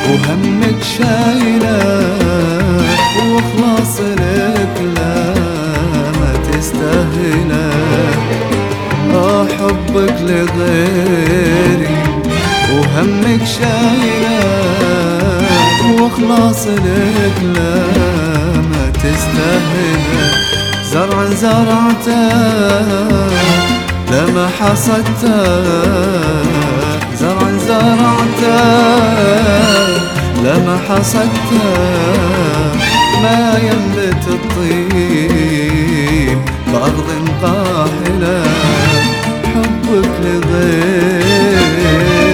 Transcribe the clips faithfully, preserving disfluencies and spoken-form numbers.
وهمك شايله وخلاص لك لا ما تستاهله. آه حبك لغيري وهمك شايله وخلاص لك لا ما تستاهله. زرع زرعته لما حصدته، زرع زرعته لما حصدته، ما ينبت الطيب بأرض قاحلة. حبك لغيري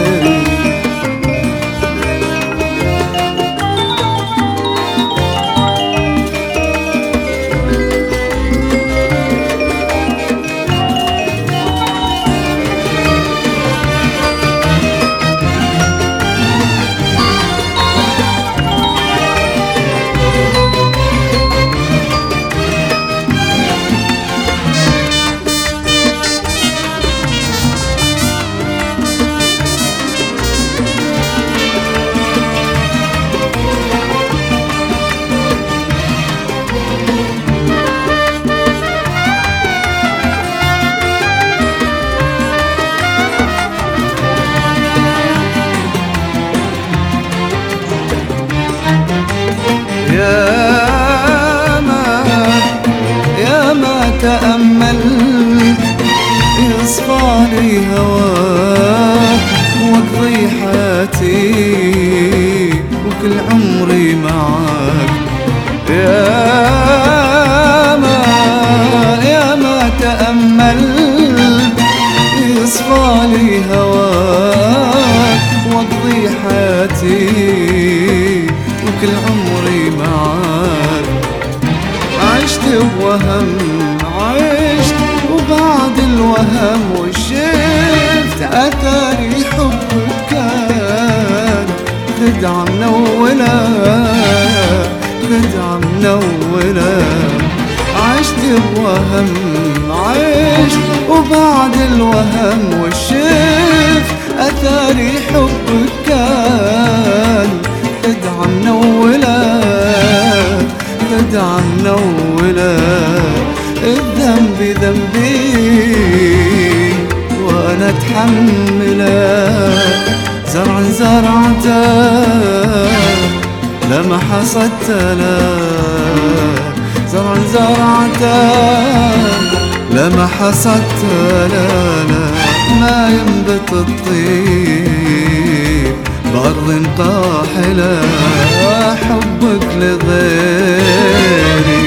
يا ما يا ما تأملت يصفى لي هواك واقضي حياتي وكل عمري معاك. يا ما يا ما تأملت يصفى لي هواك واقضي حياتي وكل عمري معاك. عشت بوهم عشت وبعد الوهم وشفت أثاري حبك كان خدعة منولة خدعة منولة. عشت بوهم عشت وبعد الوهم وشفت أثاري حبك كان خدعة منولة خدعة منولة. الذنب ذنبي وأنا أتحمله. زرع زرعته لما حصدته لا، زرع زرعته لما حصدته لا لا، ما ينبت الطيب بأرض قاحلة. حبك لغيري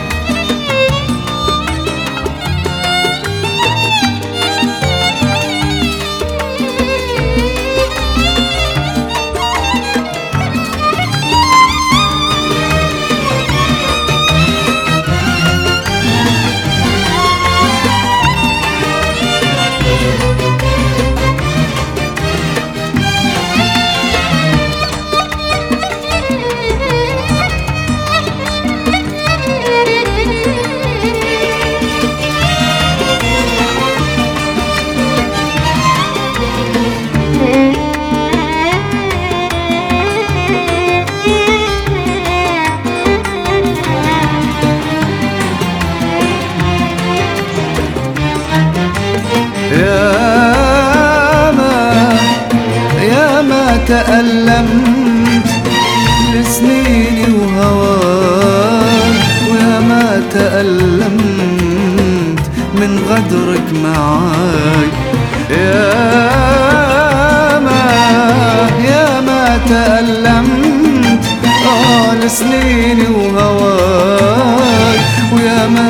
تألمت لسنيني وهواك، ويا ما تألمت من غدرك معاي. يا ما يا ما تألمت آه لسنيني وهواك، ويا ما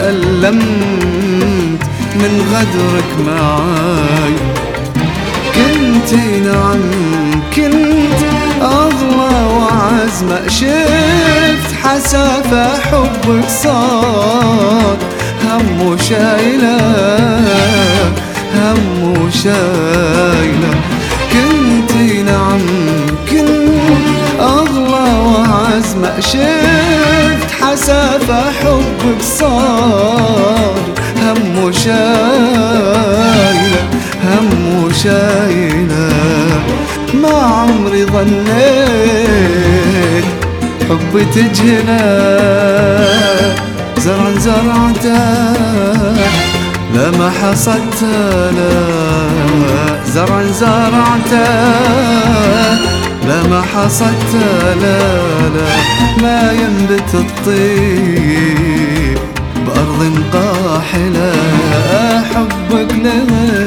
تألمت من غدرك معاي. كنتي نعم كنت أغلى وأعز ما شفت حسافة حبك صار هم وشايلة هم وشايلة. كنتي نعم كنت أغلى وأعز ما شفت حسافة حبك صار هم وشايلة هم وشايلة. ما عمري ظنيت حبي تجهله، زرع زرعته لا ما حصدته، لا زرع زرعته لا ما حصدته، لا لا ما ينبت الطيب بأرض قاحلة. حبك لغير